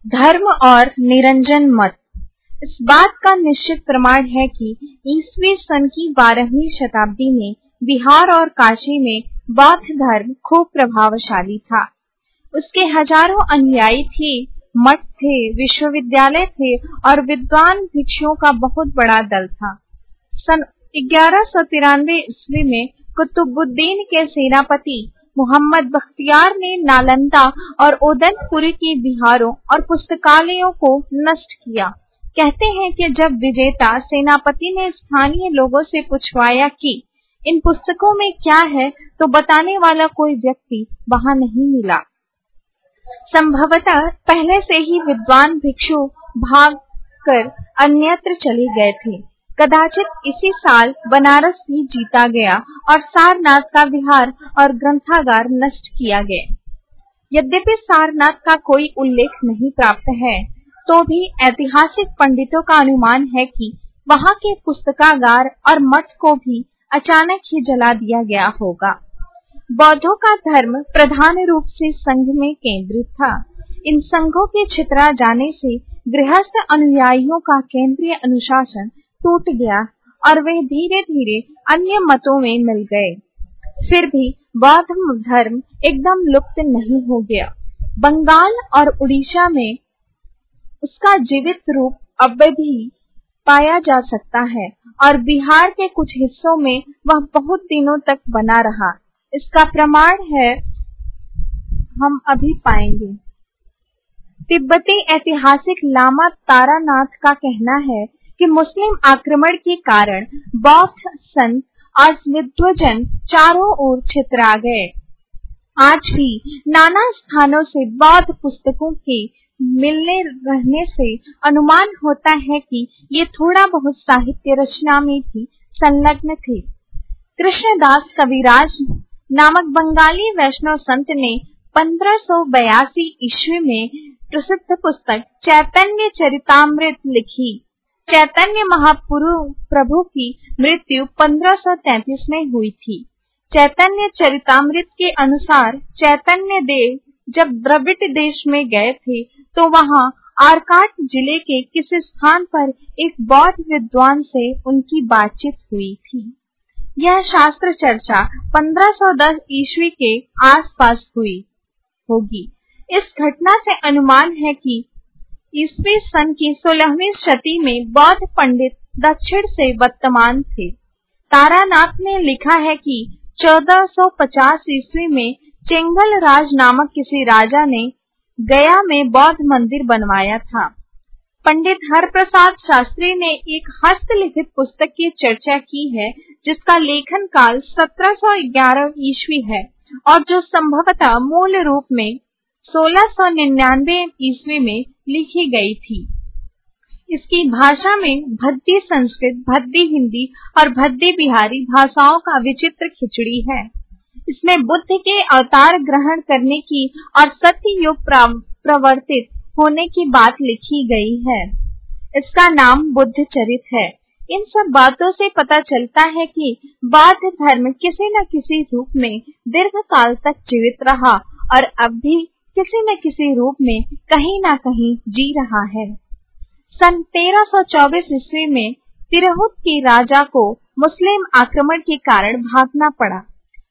धर्म और निरंजन मत। इस बात का निश्चित प्रमाण है कि ईस्वी सन की 12वीं शताब्दी में बिहार और काशी में बौद्ध धर्म खूब प्रभावशाली था। उसके हजारों अनुयायी थे, मठ थे, विश्वविद्यालय थे और विद्वान भिक्षुओं का बहुत बड़ा दल था। सन 1193 ईस्वी में कुतुबुद्दीन के सेनापति मोहम्मद बख्तियार ने नालंदा और ओदंतपुरी के विहारों और पुस्तकालयों को नष्ट किया। कहते हैं कि जब विजेता सेनापति ने स्थानीय लोगों से पूछवाया कि इन पुस्तकों में क्या है, तो बताने वाला कोई व्यक्ति वहां नहीं मिला। संभवतः पहले से ही विद्वान भिक्षु भागकर अन्यत्र चले गए थे। कदाचित इसी साल बनारस भी जीता गया और सारनाथ का विहार और ग्रंथागार नष्ट किया गया। यद्यपि सारनाथ का कोई उल्लेख नहीं प्राप्त है, तो भी ऐतिहासिक पंडितों का अनुमान है कि वहां के पुस्तकागार और मठ को भी अचानक ही जला दिया गया होगा। बौद्धों का धर्म प्रधान रूप से संघ में केंद्रित था। इन संघों के छितरा जाने से गृहस्थ अनुयायियों का केंद्रीय अनुशासन टूट गया और वे धीरे धीरे अन्य मतों में मिल गए। फिर भी बौद्ध धर्म एकदम लुप्त नहीं हो गया। बंगाल और उड़ीसा में उसका जीवित रूप अब भी पाया जा सकता है और बिहार के कुछ हिस्सों में वह बहुत दिनों तक बना रहा। इसका प्रमाण है हम अभी पाएंगे। तिब्बती ऐतिहासिक लामा तारानाथ का कहना है कि मुस्लिम आक्रमण के कारण बौद्ध संत और विद्वजन चारों ओर छितरा गए। आज भी नाना स्थानों से बौद्ध पुस्तकों के मिलने रहने से अनुमान होता है कि ये थोड़ा बहुत साहित्य रचना में भी संलग्न थे। कृष्णदास कविराज नामक बंगाली वैष्णव संत ने 1582 ईस्वी में प्रसिद्ध पुस्तक चैतन्य चरितामृत लिखी। चैतन्य महाप्रभु की मृत्यु 1533 में हुई थी। चैतन्य चरितामृत के अनुसार चैतन्य देव जब द्रविड़ देश में गए थे, तो वहां आरकाट जिले के किसी स्थान पर एक बौद्ध विद्वान से उनकी बातचीत हुई थी। यह शास्त्र चर्चा 1510 ईस्वी के आसपास हुई होगी। इस घटना से अनुमान है कि ईस्वी सन की 16वीं शती में बौद्ध पंडित दक्षिण से वर्तमान थे। तारानाथ ने लिखा है कि 1450 ईस्वी में चेंगल राज नामक किसी राजा ने गया में बौद्ध मंदिर बनवाया था। पंडित हरप्रसाद शास्त्री ने एक हस्तलिखित पुस्तक की चर्चा की है, जिसका लेखन काल 1711 ईस्वी है और जो संभवतः मूल रूप में 1699 ईस्वी में लिखी गई थी। इसकी भाषा में भद्दी संस्कृत, भद्दी हिंदी और भद्दी बिहारी भाषाओं का विचित्र खिचड़ी है। इसमें बुद्ध के अवतार ग्रहण करने की और सत्य युग प्रवर्तित होने की बात लिखी गई है। इसका नाम बुद्ध चरित है। इन सब बातों से पता चलता है कि बौद्ध धर्म किसी न किसी रूप में दीर्घ काल तक जीवित रहा और अब भी किसी न किसी रूप में कहीं न कहीं जी रहा है। सन 1324 ईस्वी में तिरहुत के राजा को मुस्लिम आक्रमण के कारण भागना पड़ा।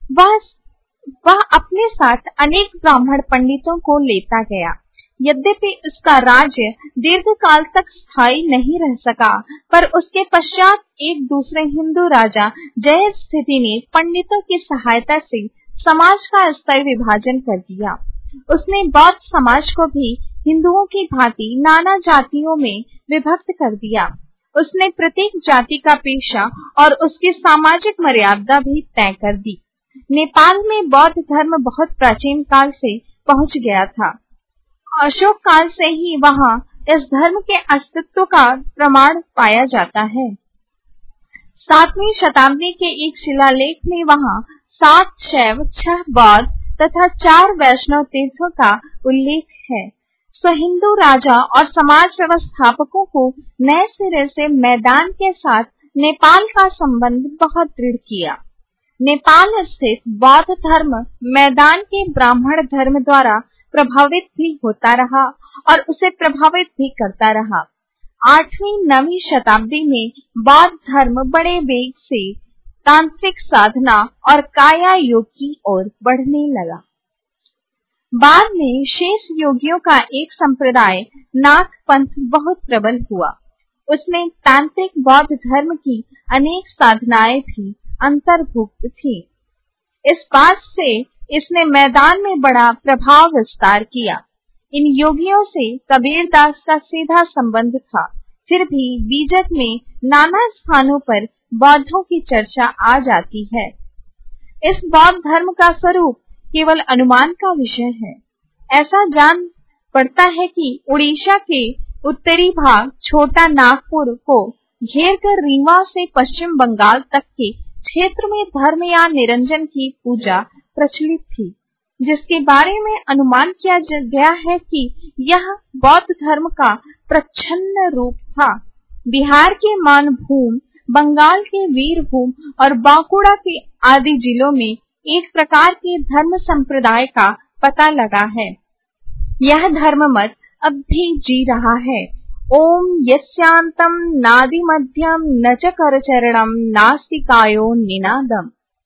वह अपने साथ अनेक ब्राह्मण पंडितों को लेता गया। यद्यपि इसका राज्य दीर्घ काल तक स्थायी नहीं रह सका, पर उसके पश्चात एक दूसरे हिंदू राजा जयस्थिति ने पंडितों की सहायता से समाज का स्तर विभाजन कर दिया। उसने बौद्ध समाज को भी हिंदुओं की भांति नाना जातियों में विभक्त कर दिया। उसने प्रत्येक जाति का पेशा और उसकी सामाजिक मर्यादा भी तय कर दी। नेपाल में बौद्ध धर्म बहुत प्राचीन काल से पहुंच गया था। अशोक काल से ही वहां इस धर्म के अस्तित्व का प्रमाण पाया जाता है। 7वीं शताब्दी के एक शिलालेख में वहां 7 शैव, 6 बौद्ध तथा 4 वैष्णव तीर्थों का उल्लेख है। सो हिंदू राजा और समाज व्यवस्थापकों को नए सिरे से मैदान के साथ नेपाल का संबंध बहुत दृढ़ किया। नेपाल स्थित बौद्ध धर्म मैदान के ब्राह्मण धर्म द्वारा प्रभावित भी होता रहा और उसे प्रभावित भी करता रहा। 8वीं-9वीं शताब्दी में बौद्ध धर्म बड़े वेग से तांत्रिक साधना और काया योग की ओर बढ़ने लगा। बाद में शेष योगियों का एक संप्रदाय नाथ पंथ बहुत प्रबल हुआ। उसमें तांत्रिक बौद्ध धर्म की अनेक साधनाएं भी अंतर्भुक्त थी। इस बात से इसने मैदान में बड़ा प्रभाव विस्तार किया। इन योगियों से कबीरदास का सीधा संबंध था। फिर भी बीजक में नाना स्थानों पर बौद्धों की चर्चा आ जाती है। इस बौद्ध धर्म का स्वरूप केवल अनुमान का विषय है। ऐसा जान पड़ता है कि उड़ीसा के उत्तरी भाग छोटा नागपुर को घेरकर रीवा से पश्चिम बंगाल तक के क्षेत्र में धर्म या निरंजन की पूजा प्रचलित थी, जिसके बारे में अनुमान किया गया है कि यह बौद्ध धर्म का प्रच्छन्न रूप था। बिहार के मानभूम, बंगाल के वीरभूम और बांकुड़ा के आदि जिलों में एक प्रकार के धर्म संप्रदाय का पता लगा है। यह धर्म मत अब भी जी रहा है। ओम यस्यांतम नादि मध्यम न च करचरणम नास्ति कायो निनादम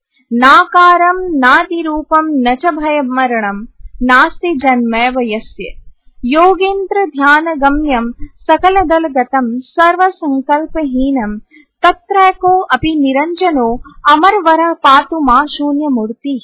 नाकारम नादि रूपम न च भयमरणम नास्ति जन्मैव यस्य योगेन्द्र ध्यान गम्यम सकल दल गतम सर्व संकल्पहीनम तत्रैको अपि निरंजनो अमर वर पातु मा शून्य मूर्ति।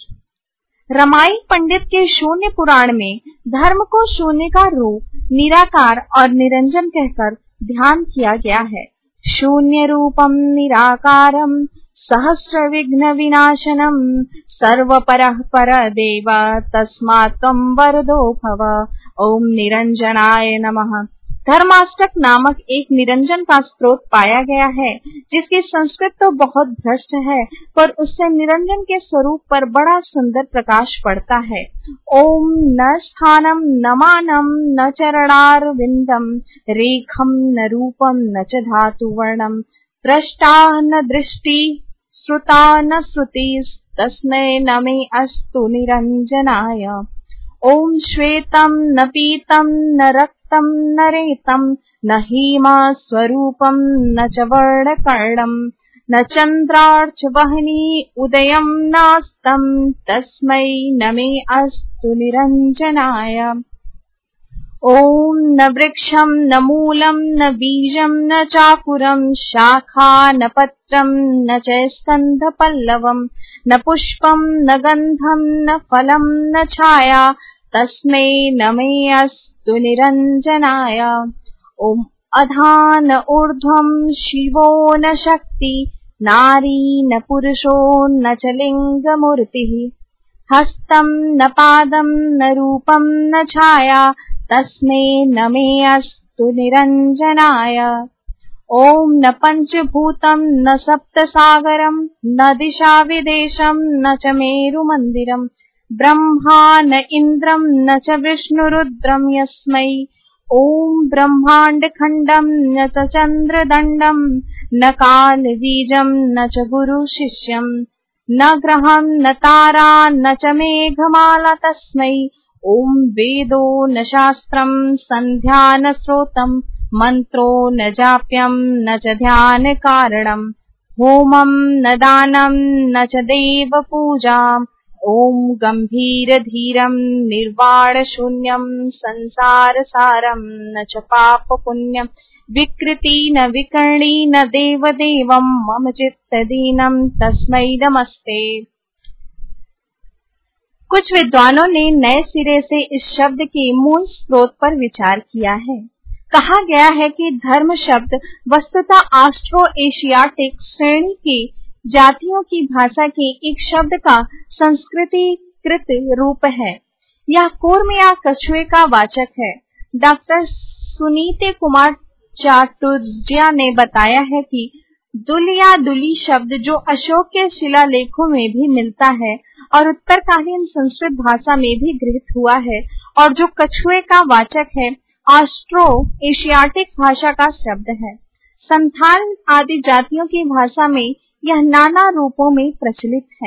रमाई पंडित के शून्य पुराण में धर्म को शून्य का रूप, निराकार और निरंजन कहकर ध्यान किया गया है। शून्य रूपम निराकारम सहस्र विघ्न विनाशनम सर्वपरः परदेव तस्मात् त्वं वरदो भव। ओम निरंजनाय नमः। धर्माष्टक नामक एक निरंजन का स्रोत पाया गया है, जिसकी संस्कृत तो बहुत भ्रष्ट है, पर उससे निरंजन के स्वरूप पर बड़ा सुंदर प्रकाश पड़ता है। ओम न स्थानम न मानम न चरणारविंदम रेखम न रूपम न च धातु वर्णम दृष्टा न दृष्टि श्रुता न श्रुति तस्मै नमे अस्तु निरंजनाय। ओम श्वेतम न पीतम न रक्तम न रेतम न हेमा स्वरूपम न च वर्णकर्णम न चंद्रार्च वहनी उदयम नास्तम तस्मै नमे अस्तु निरंजनाय। ओम न वृक्षम न मूलम न बीजम न चाकुरम शाखा न पत्रम न च स्कंध पल्लवम न पुष्पम न गंधम न फलम न छाया तस्मै नमे अस्तु निरंजनाय। ओम अधा न ऊर्ध्वम शिवो न शक्ति नारी न पुरुषो न च लिंगमूर्तिः हस्तं न पादं न रूपं न छाया तस्मै नमे अस्तु निरंजनाय। ओम न पंचभूतं न सप्तसागरं न दिशा विदेशं न च मेरुमन्दिरं ब्रह्मा न इन्द्रं न च विष्णुरुद्रं यस्मै ओम ब्रह्मांड खंडम न च चंद्रदंडम न कालबीजं न च गुरु शिष्यम न ग्रहं न तारा न च मेघमाला तस्मै ओम वेदो न शास्त्रम संध्या न श्रोतम मंत्रो न जाप्यम न च ध्यान कारणम होमम न दानम न च देव पूजाम ओम गंभीर धीरम निर्वाण शून्यम संसार सारम न च पाप पुण्यम विकृति न विकर्णी न देव देवम मम चित्त दीनम तस्मै नमस्ते। कुछ विद्वानों ने नए सिरे से इस शब्द के मूल स्रोत पर विचार किया है। कहा गया है कि धर्म शब्द वस्तुतः ऑस्ट्रो एशियाटिक श्रेणी के जातियों की भाषा के एक शब्द का संस्कृतीकृत रूप है। यह कूर्म या कछुए का वाचक है। डॉक्टर सुनीते कुमार चाटुर्या ने बताया है कि दुल या दुली शब्द जो अशोक के शिलालेखों में भी मिलता है और उत्तरकालीन संस्कृत भाषा में भी गृहीत हुआ है और जो कछुए का वाचक है, ऑस्ट्रो एशियाटिक भाषा का शब्द है। संथाल आदि जातियों की भाषा में यह नाना रूपों में प्रचलित है।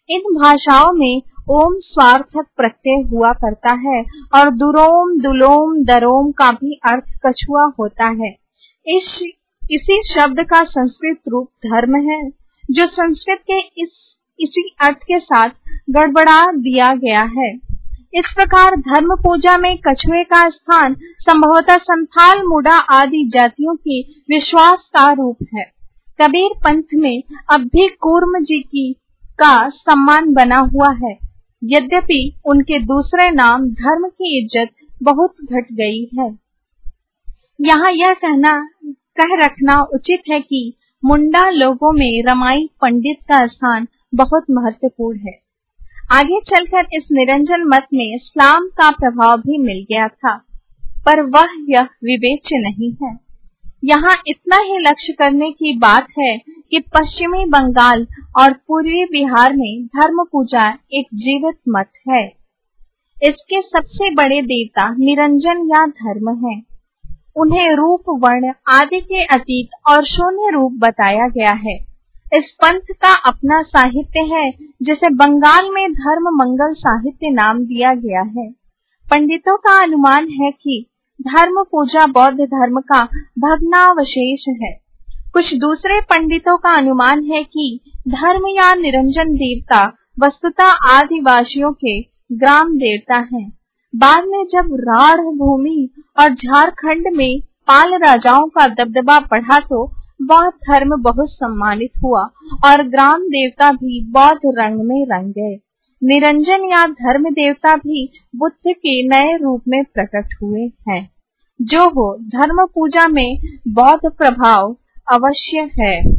इन भाषाओं में ओम स्वार्थक प्रत्यय हुआ करता है और दुरोम, दुलोम, दरोम का भी अर्थ कछुआ होता है। इसी शब्द का संस्कृत रूप धर्म है, जो संस्कृत के इसी अर्थ के साथ गड़बड़ा दिया गया है। इस प्रकार धर्म पूजा में कछुए का स्थान संभवतः संथाल, मुडा आदि जातियों के विश्वास का रूप है। कबीर पंथ में अब भी कूर्म जी की का सम्मान बना हुआ है, यद्यपि उनके दूसरे नाम धर्म की इज्जत बहुत घट गई है। यहाँ यह कह रखना उचित है कि मुंडा लोगों में रमाई पंडित का स्थान बहुत महत्वपूर्ण है। आगे चलकर इस निरंजन मत में इस्लाम का प्रभाव भी मिल गया था, पर वह यह विवेच्य नहीं है। यहाँ इतना ही लक्ष्य करने की बात है कि पश्चिमी बंगाल और पूर्वी बिहार में धर्म पूजा एक जीवित मत है। इसके सबसे बड़े देवता निरंजन या धर्म हैं। उन्हें रूप, वर्ण आदि के अतीत और शून्य रूप बताया गया है। इस पंथ का अपना साहित्य है, जिसे बंगाल में धर्म मंगल साहित्य नाम दिया गया है। पंडितों का अनुमान है कि धर्म पूजा बौद्ध धर्म का भग्नावशेष है। कुछ दूसरे पंडितों का अनुमान है कि धर्म या निरंजन देवता वस्तुतः आदिवासियों के ग्राम देवता हैं। बाद में जब राढ़ भूमि और झारखंड में पाल राजाओं का दबदबा बढ़ा तो वह धर्म बहुत सम्मानित हुआ और ग्राम देवता भी बौद्ध रंग में रंग गए। निरंजन या धर्म देवता भी बुद्ध के नए रूप में प्रकट हुए हैं। जो हो, धर्म पूजा में बौद्ध प्रभाव अवश्य है।